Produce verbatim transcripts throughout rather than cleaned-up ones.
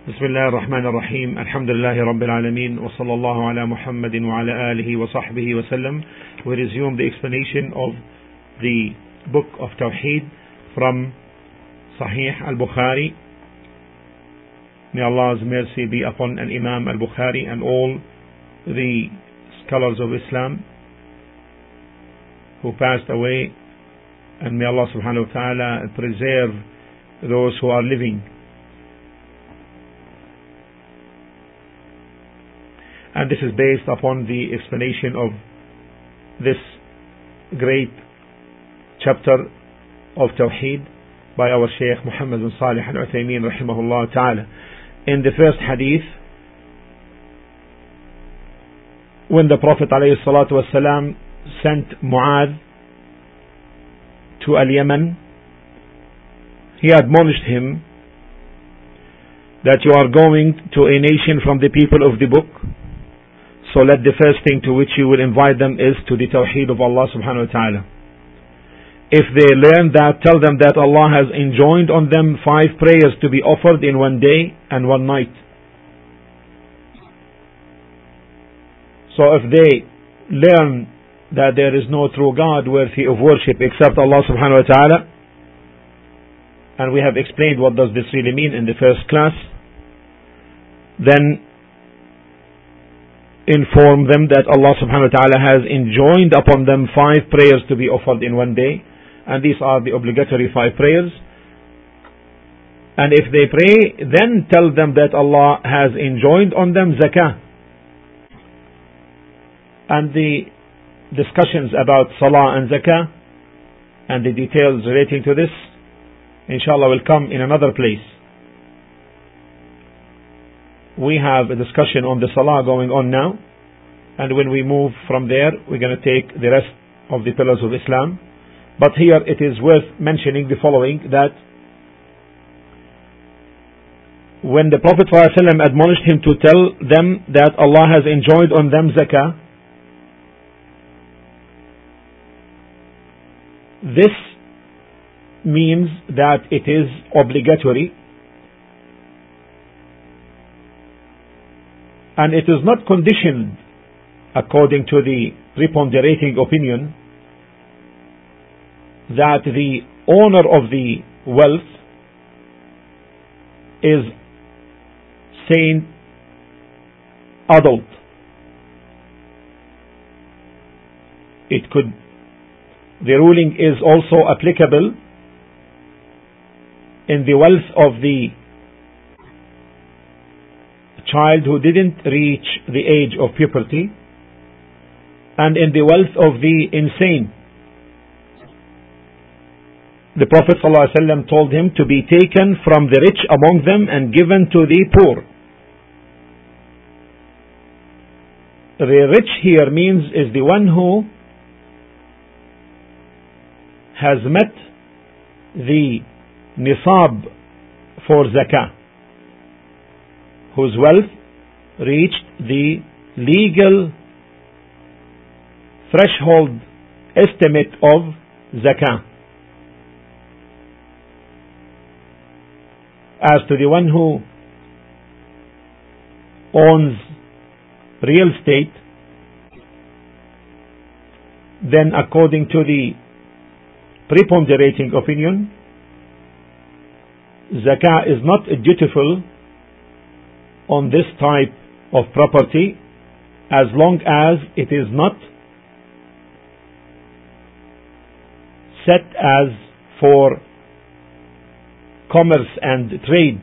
بسم الله الرحمن الرحيم الحمد لله رب العالمين وصلى الله على محمد وعلى آله وصحبه وسلم. We resume the explanation of the book of Tawheed from Sahih al-Bukhari. May Allah's mercy be upon Al-Imam al-Bukhari and all the scholars of Islam who passed away, and may Allah subhanahu wa ta'ala preserve those who are living. And this is based upon the explanation of this great chapter of Tawheed by our Shaykh Muhammad bin Salih al-Uthaymeen rahimahullah ta'ala. In the first hadith, when the Prophet alayhi salatu wasalam sent Mu'adh to Al-Yaman, he admonished him that you are going to a nation from the people of the book. So let the first thing to which you will invite them is to the Tawheed of Allah subhanahu wa ta'ala. If they learn that, tell them that Allah has enjoined on them five prayers to be offered in one day and one night. So if they learn that there is no true God worthy of worship except Allah subhanahu wa ta'ala, and we have explained what does this really mean in the first class, then inform them that Allah subhanahu wa ta'ala has enjoined upon them five prayers to be offered in one day, and these are the obligatory five prayers. And if they pray, then tell them that Allah has enjoined on them zakah. And the discussions about salah and zakah and the details relating to this, inshallah, will come in another place. We have a discussion on the salah going on now, and when we move from there, we're going to take the rest of the pillars of Islam. But here it is worth mentioning the following, that when the Prophet ﷺ admonished him to tell them that Allah has enjoined on them zakah, this means that it is obligatory, and it is not conditioned, according to the preponderating opinion, that the owner of the wealth is sane adult. It could, the ruling is also applicable in the wealth of the child who didn't reach the age of puberty, and in the wealth of the insane. The Prophet ﷺ told him to be taken from the rich among them and given to the poor. The rich here means is the one who has met the nisab for zakah, whose wealth reached the legal threshold estimate of zakah. As to the one who owns real estate, then according to the preponderating opinion, zakah is not dutiful on this type of property as long as it is not set as for commerce and trade.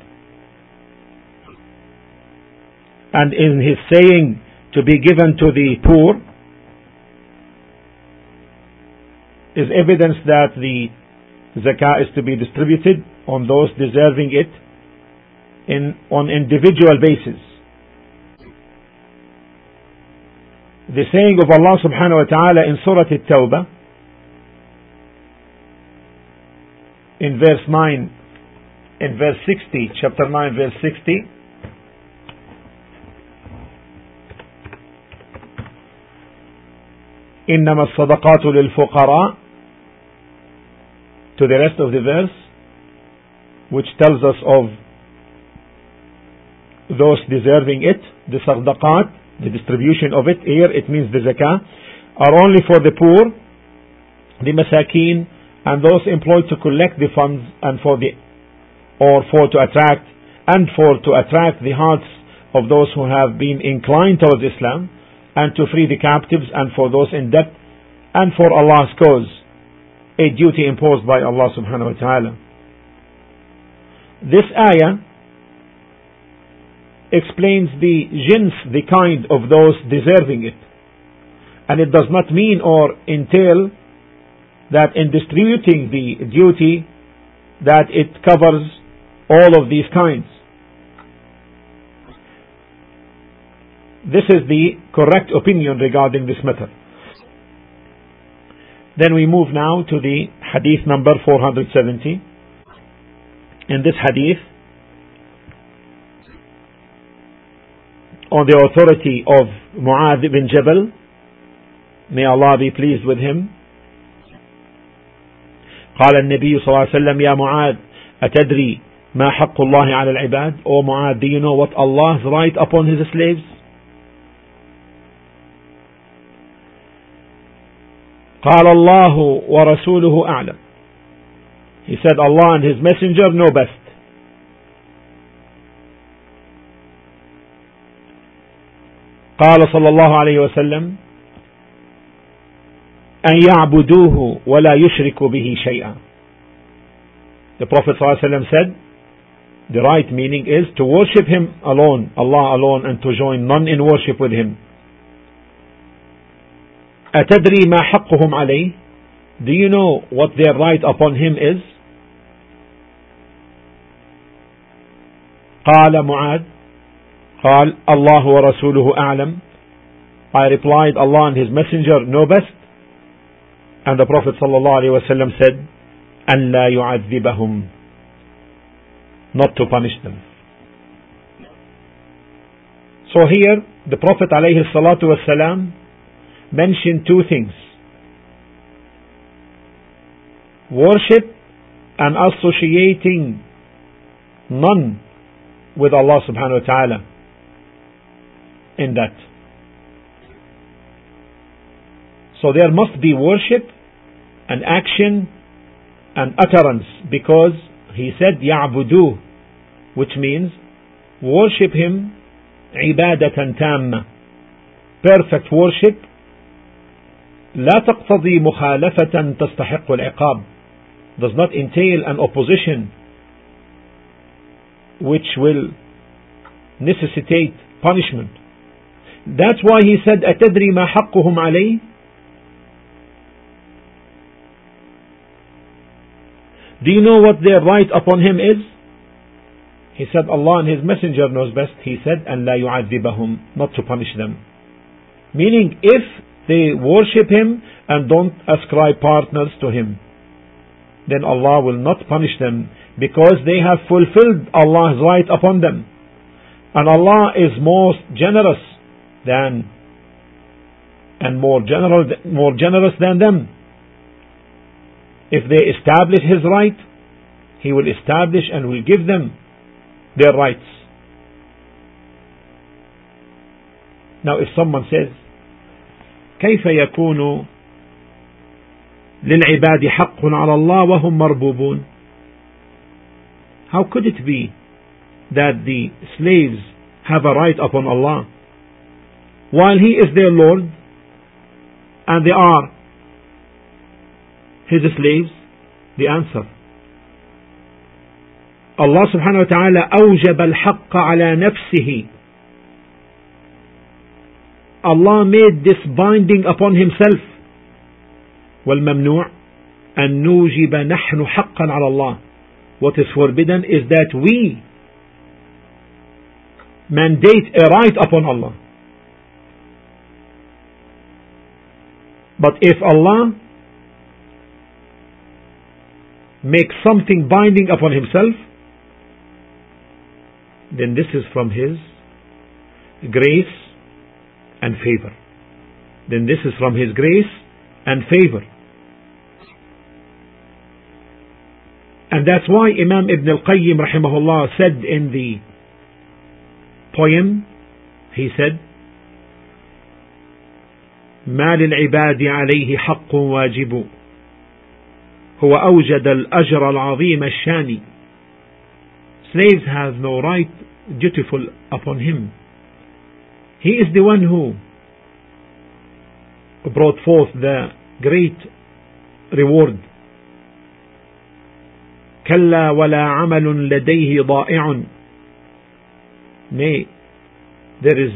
And in his saying to be given to the poor is evidence that the zakah is to be distributed on those deserving it in on individual basis. The saying of Allah subhanahu wa ta'ala in Surah At-Tawbah in verse nine, in verse sixty, chapter nine, verse sixty, إنما الصدقات للفقراء, to the rest of the verse, which tells us of those deserving it. The sadaqat, the distribution of it, here it means the zakah, are only for the poor, the masakin, and those employed to collect the funds and for the or for to attract and for to attract the hearts of those who have been inclined towards Islam, and to free the captives, and for those in debt, and for Allah's cause, a duty imposed by Allah subhanahu wa ta'ala. This ayah explains the jins, the kind of those deserving it, and it does not mean or entail that in distributing the duty that it covers all of these kinds. This is the correct opinion regarding this matter. Then we move now to the hadith number four hundred seventy. In this hadith, on the authority of Mu'adh ibn Jabal, may Allah be pleased with him, قال النبي صلى الله عليه وسلم يا معاذ أتدري ما حق الله على العباد? O Mu'adh, do you know what Allah's right upon His slaves? قال الله ورسوله أعلم. He said Allah and His Messenger know best. قال صلى الله عليه وسلم أن يعبدوه ولا يشركوا به شيئا. The Prophet صلى الله عليه وسلم said the right meaning is to worship Him alone, Allah alone, and to join none in worship with Him. أتدري ما حقهم عليه? Do you know what their right upon Him is? قال معاذ قال الله ورسوله أعلم. I replied, Allah and His Messenger know best. And the Prophet sallallahu alaihi wasallam said, أن لا يعذبهم, not to punish them. So here the Prophet alayhi salatu wasalam mentioned two things: worship and associating none with Allah subhanahu wa ta'ala in that. So there must be worship and action and utterance, because he said يعبدوه, which means worship Him عبادة تامة, perfect worship, لا تقتضي مخالفة تستحق العقاب, does not entail an opposition which will necessitate punishment. That's why he said أتدري ما حقهم عليه? Do you know what their right upon Him is? He said Allah and His Messenger knows best. He said أن لا يعذبهم, not to punish them. Meaning, if they worship Him and don't ascribe partners to Him, then Allah will not punish them, because they have fulfilled Allah's right upon them. And Allah is most generous than and more general, more generous than them. If they establish His right, He will establish and will give them their rights. Now if someone says كيف يكون للعباد حق على الله وهم مربوبون? How could it be that the slaves have a right upon Allah while He is their Lord and they are His slaves? The answer: Allah subhanahu wa ta'ala أوجب الحق على نفسه. Allah made this binding upon Himself. والممنوع أن نوجب نحن حقا على الله. What is forbidden is that we mandate a right upon Allah. But if Allah makes something binding upon Himself, then this is from His grace and favor. Then this is from His grace and favor. And that's why Imam Ibn al-Qayyim rahimahullah said in the poem, he said, ما للعباد عليه حق واجب هو أوجد الأجر العظيم الشاني. Slaves have no right dutiful upon him. He is the one who brought forth the great reward. كلا ولا عمل لديه ضائع. Nay, there is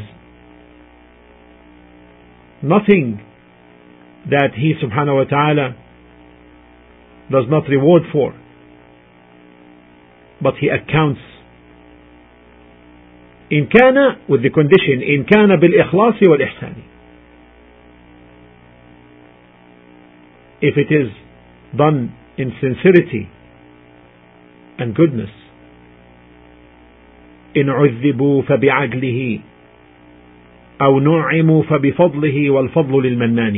nothing that he subhanahu wa ta'ala does not reward for, but he accounts. إن كان, with the condition, إن كان بالإخلاص والإحسان. If it is done in sincerity and goodness. إن عذبوا فبعدله أو نعموا فبفضله والفضل للمنان.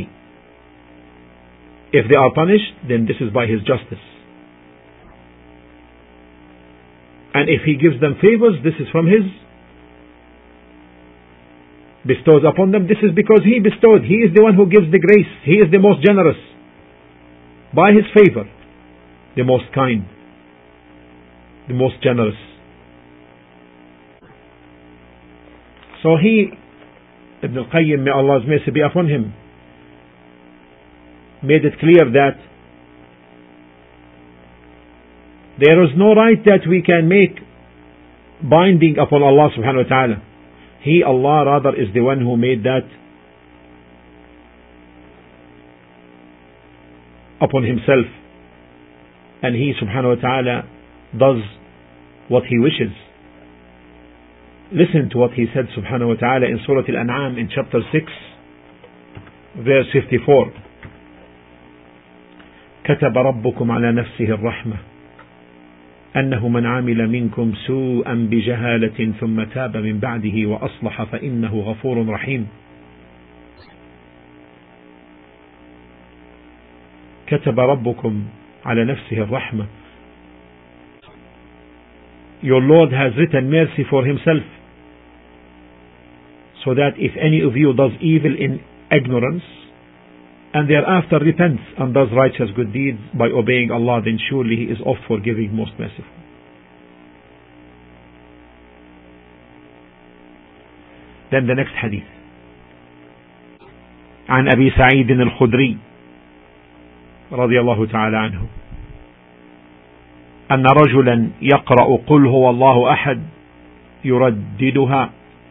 If they are punished, then this is by his justice. And if he gives them favors, this is from his, bestows upon them, this is because he bestowed. He is the one who gives the grace. He is the most generous. By his favor, the most kind, the most generous. So he, Ibn al-Qayyim, may Allah's mercy be upon him, made it clear that there is no right that we can make binding upon Allah subhanahu wa ta'ala. He, Allah, rather is the one who made that upon himself, and he subhanahu wa ta'ala does what he wishes. Listen to what he said subhanahu wa ta'ala in Surah Al-An'am in chapter six verse fifty-four. كتب ربكم على نفسه الرحمة أنه من عمل منكم سوءا بجهالة ثم تاب من بعده وأصلح فإنه غفور رحيم. كتب ربكم على نفسه الرحمة. Your Lord has written mercy for himself, so that if any of you does evil in ignorance and thereafter repents and does righteous good deeds by obeying Allah, then surely he is oft forgiving, most merciful. Then the next hadith. عن أبي سعيد الخدري رضي الله تعالى عنه أن رجلا يقرأ قل هو الله أحد يرددها.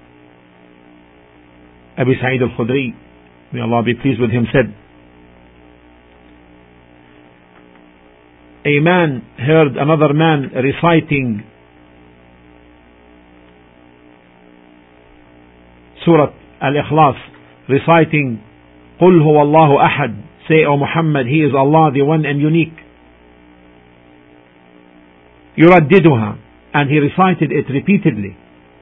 Abu Sa'id al-Khudri, may Allah be pleased with him, said, a man heard another man reciting Surah Al-Ikhlas, reciting قل هو الله أحد, say, O Muhammad, he is Allah, the one and unique. يرددها, and he recited it repeatedly.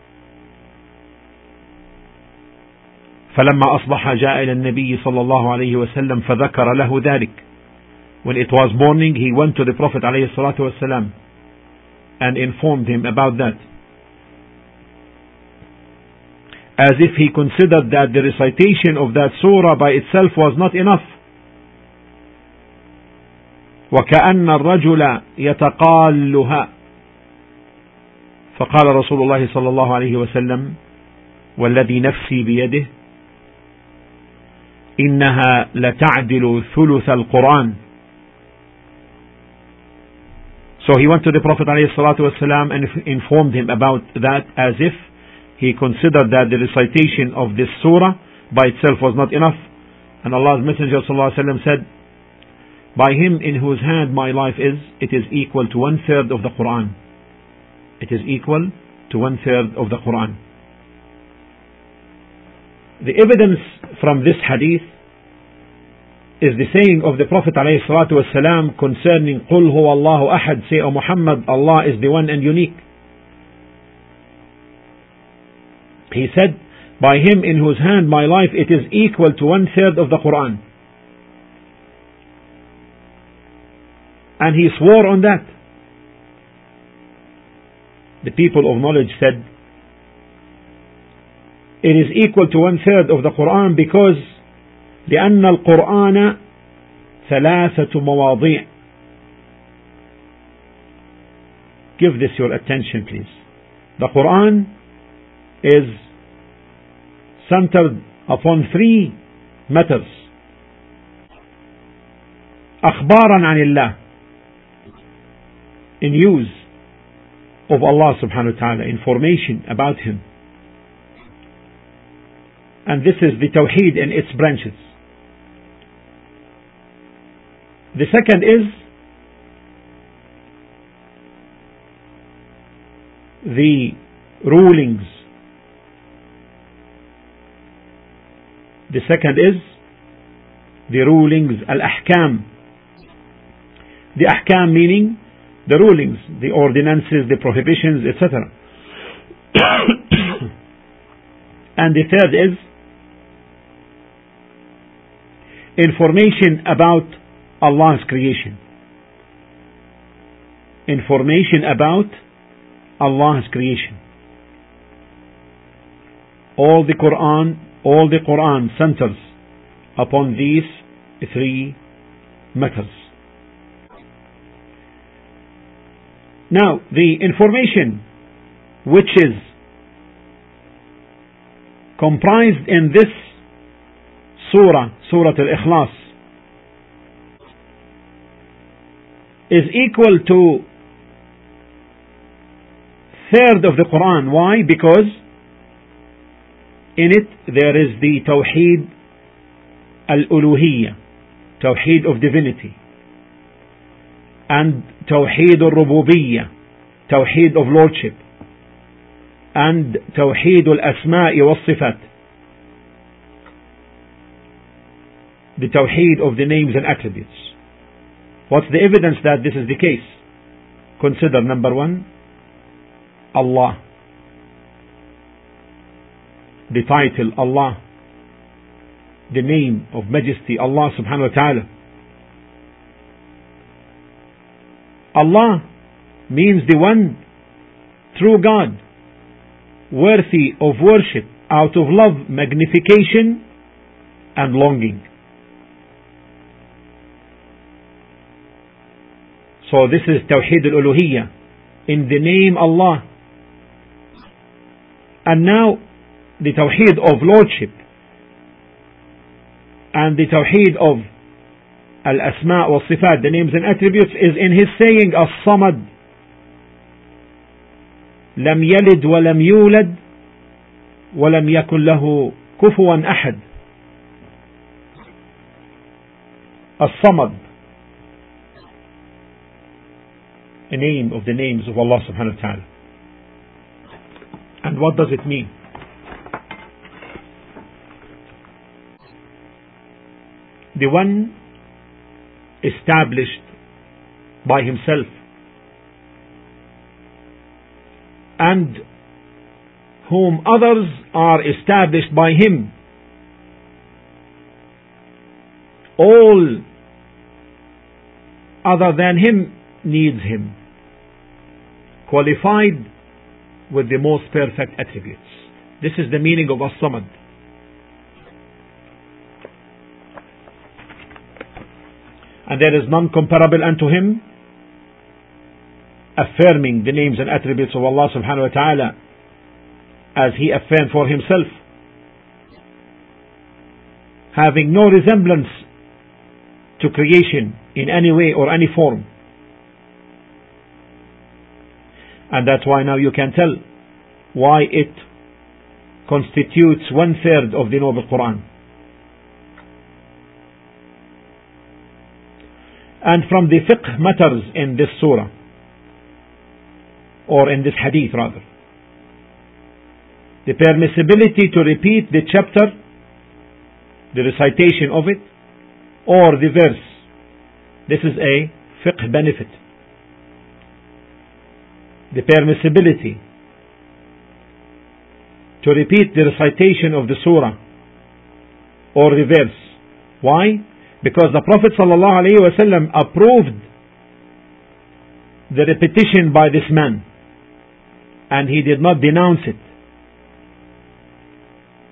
فلما أصبح جاء إلى النبي صلى الله عليه وسلم فذكر له ذلك. When it was morning, he went to the Prophet عليه الصلاة والسلام and informed him about that, as if he considered that the recitation of that surah by itself was not enough. وكأن الرجل يتقالها. فقال رسول الله صلى الله عليه وسلم والذي نفسي بيده إنها لتعدل ثلث القرآن. So he went to the Prophet ﷺ and informed him about that, as if he considered that the recitation of this surah by itself was not enough. And Allah's Messenger ﷺ said, by him in whose hand my life is, it is equal to one third of the Quran. It is equal to one third of the Quran. The evidence from this hadith is the saying of the Prophet ﷺ concerning قُلْ هُوَ اللَّهُ أَحَدٌ, say, O Muhammad, Allah is the one and unique. He said, by him in whose hand my life, it is equal to one third of the Quran. And he swore on that. The people of knowledge said, it is equal to one third of the Quran because لأن القرآن ثلاثة مواضيع. Give this your attention, please. The Quran is centered upon three matters. أخبارا عن الله, in news of Allah subhanahu wa ta'ala, information about Him. And this is the Tawheed in its branches. The second is the rulings. The second is the rulings, al-ahkam. The ahkam meaning the rulings, the ordinances, the prohibitions, et cetera. And the third is information about Allah's creation. Information about Allah's creation. All the Quran, all the Quran centers upon these three matters. Now, the information which is comprised in this surah, Surah Al-Ikhlas, is equal to third of the Quran. Why? Because in it there is the Tawheed Al-Uluhiyya, Tawheed of divinity, and Tawheed Al-Rububiyya, Tawheed of lordship, and Tawheed Al-Asma'i Wal-Sifat, the Tawheed of the names and attributes. What's the evidence that this is the case? Consider number one, Allah. The title Allah, the name of majesty Allah subhanahu wa ta'ala. Allah means the one true God, worthy of worship out of love, magnification and longing. So this is Tawheed al-Uluhiyya, in the name Allah. And now the Tawheed of lordship and the Tawheed of Al-Asma' wa Sifat, the names and attributes, is in His saying As-Samad, Lam yalid wa lam yulad wa lam yakun lahu kufuwan ahad. As-Samad, a name of the names of Allah subhanahu wa ta'ala. And what does it mean? The one established by Himself and whom others are established by Him. All other than Him needs Him, qualified with the most perfect attributes. This is the meaning of As-Samad. And there is none comparable unto Him, affirming the names and attributes of Allah subhanahu wa ta'ala as He affirmed for Himself, having no resemblance to creation in any way or any form. And that's why now you can tell why it constitutes one third of the Noble Quran. And from the fiqh matters in this surah, or in this hadith rather, the permissibility to repeat the chapter, the recitation of it, or the verse. This is a fiqh benefit. The permissibility to repeat the recitation of the surah or the verse. Why? Because the Prophet ﷺ approved the repetition by this man, and he did not denounce it.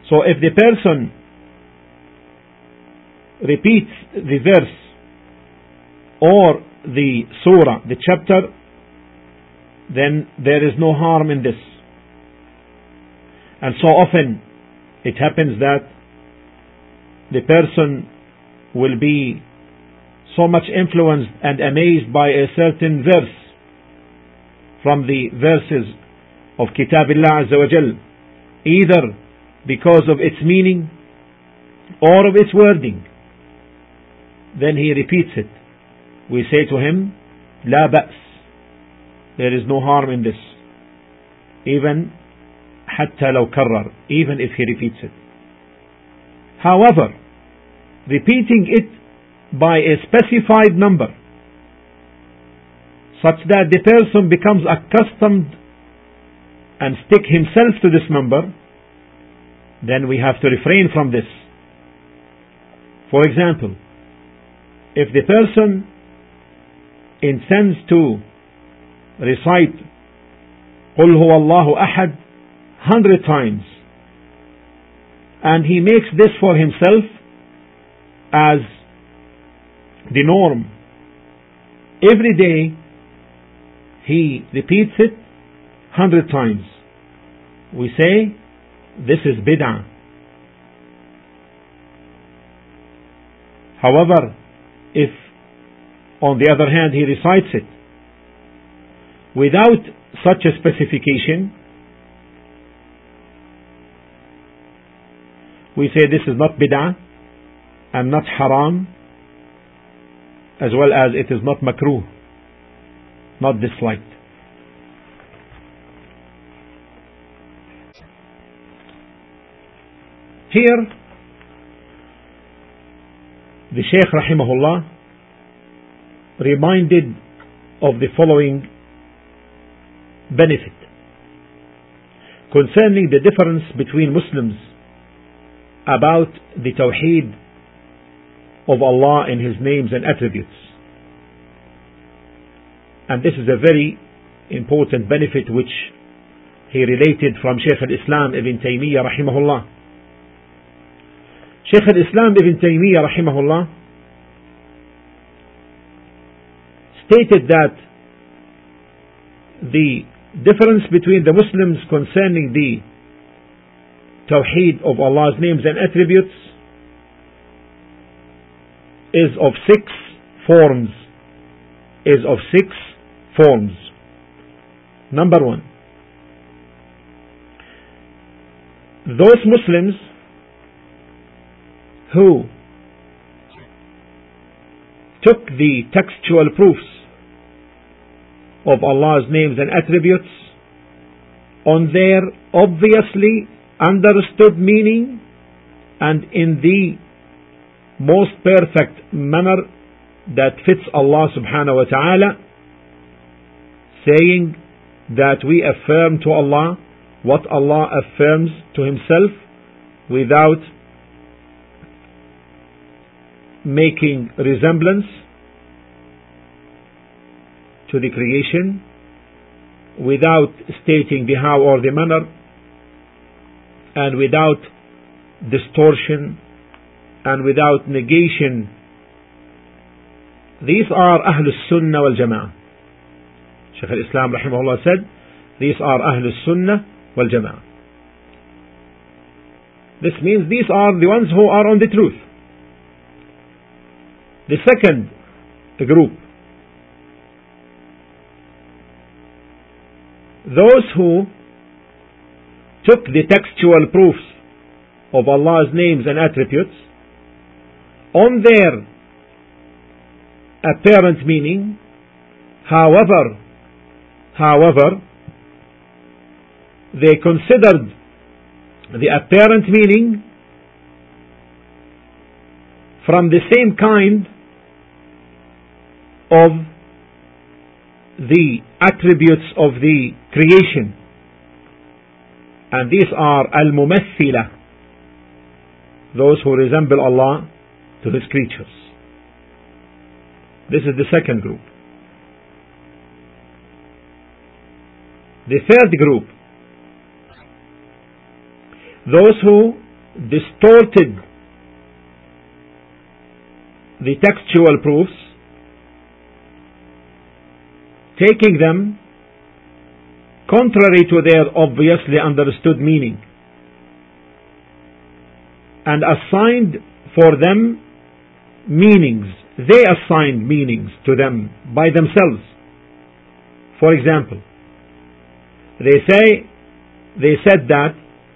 So if the person repeats the verse or the surah, the chapter, then there is no harm in this. And so often it happens that the person will be so much influenced and amazed by a certain verse from the verses of Kitabillah Azza wa Jal, either because of its meaning or of its wording. Then he repeats it. We say to him, La ba's. There is no harm in this. Even حتى لو كرر, even if he repeats it. However, repeating it by a specified number, such that the person becomes accustomed and stick himself to this number, then we have to refrain from this. For example, if the person intends to recite قل هو الله أحد hundred times, and he makes this for himself as the norm, every day he repeats it hundred times, we say this is bid'ah. However, if on the other hand he recites it without such a specification, we say this is not bid'ah and not haram, as well as it is not makruh, not disliked. Here, the Shaykh rahimahullah reminded of the following benefit concerning the difference between Muslims about the Tawheed of Allah in His names and attributes. And this is a very important benefit which he related from Shaykh al-Islam Ibn Taymiyyah rahimahullah. Shaykh al-Islam Ibn Taymiyyah rahimahullah stated that the difference between the Muslims concerning the Tawheed of Allah's names and attributes is of six forms. Is of six forms. Number one, those Muslims who took the textual proofs of Allah's names and attributes on their obviously understood meaning and in the most perfect manner that fits Allah subhanahu wa ta'ala, saying that we affirm to Allah what Allah affirms to Himself without making resemblance to the creation, without stating the how or the manner, and without distortion and without negation. These are Ahlus Sunnah wal Jama'ah. Shaykh al-Islam rahimahullah said, these are Ahlus Sunnah wal Jama'ah. This means these are the ones who are on the truth. The second group, those who took the textual proofs of Allah's names and attributes on their apparent meaning, however, however, they considered the apparent meaning from the same kind of the attributes of the creation, and these are al-mumathila, those who resemble Allah to His creatures. This is the second group. The third group, those who distorted the textual proofs, taking them contrary to their obviously understood meaning, and assigned for them meanings. They assigned meanings to them by themselves. For example, they say, they said that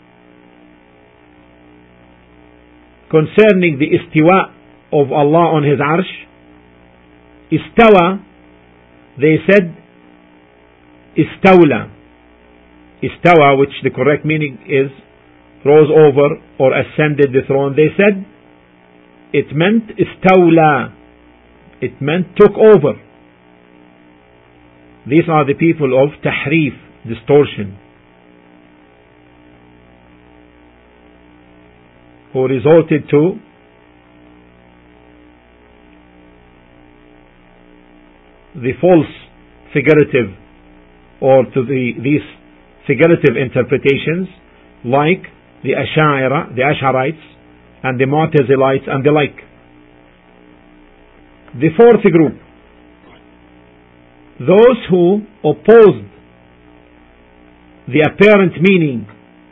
concerning the istiwa of Allah on His arsh, istawa, they said istawla. Istawa, which the correct meaning is rose over or ascended the throne. They said it meant istawla. It meant took over. These are the people of tahrif, distortion, who resorted to the false figurative, or to the these figurative interpretations, like the Ash'ari, the Ash'arites, and the Mu'tazilites, and the like. The fourth group, those who opposed the apparent meaning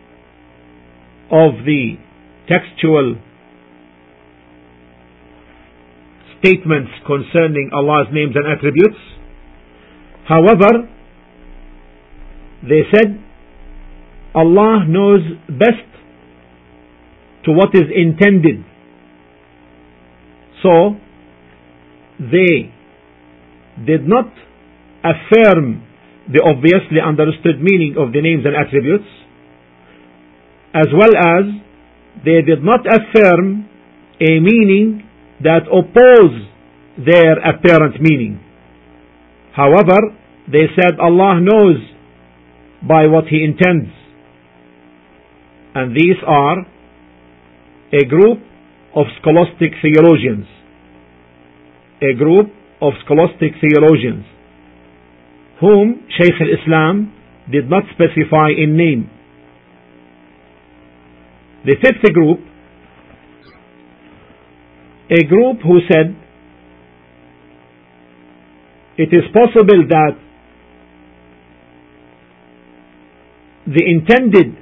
of the textual statements concerning Allah's names and attributes. However, they said Allah knows best to what is intended. So they did not affirm the obviously understood meaning of the names and attributes, as well as they did not affirm a meaning that oppose their apparent meaning. However, they said Allah knows by what He intends. And these are a group of scholastic theologians. A group of scholastic theologians whom Shaykh al-Islam did not specify in name. The fifth group, a group who said it is possible that the intended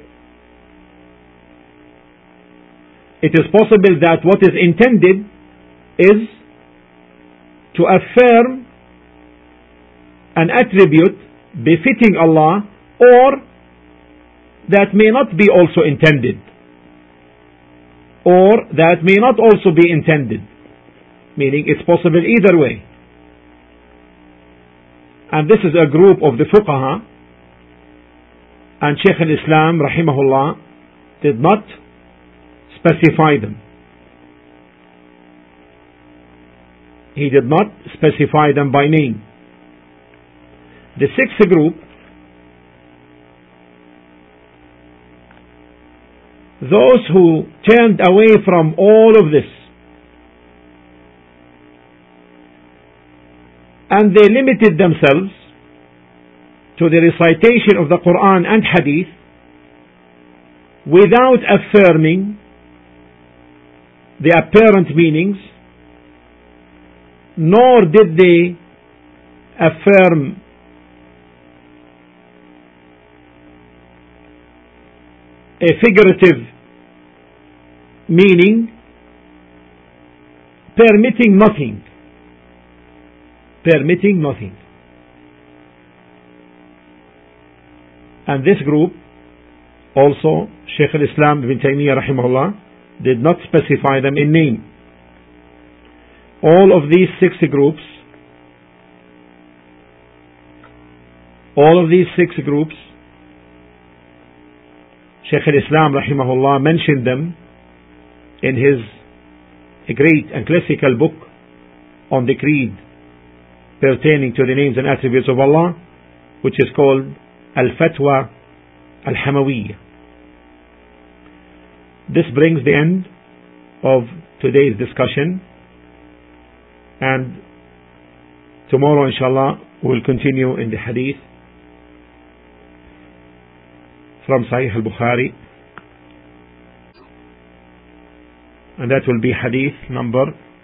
it is possible that what is intended is to affirm an attribute befitting Allah, or that may not be also intended, or that may not also be intended, meaning it's possible either way. And this is a group of the fuqaha, and Shaykh al-Islam rahimahullah did not specify them. He did not specify them by name. The sixth group, those who turned away from all of this and they limited themselves to the recitation of the Quran and Hadith without affirming the apparent meanings, nor did they affirm a figurative meaning, permitting nothing. Permitting nothing. And this group, also Shaykh al-Islam Ibn Taymiyyah rahimahullah did not specify them in name. All of these six groups, all of these six groups, Shaykh al-Islam rahimahullah mentioned them in his great and classical book on the creed pertaining to the names and attributes of Allah, which is called Al-Fatwa Al-Hamawiyya. This brings the end of today's discussion, and tomorrow inshallah we'll continue in the hadith from Sahih al-Bukhari. and that will be hadith number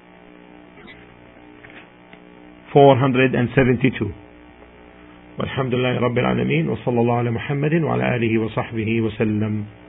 four hundred seventy-two. والحمد لله رب العالمين وصلى الله على محمد وعلى آله وصحبه وسلم.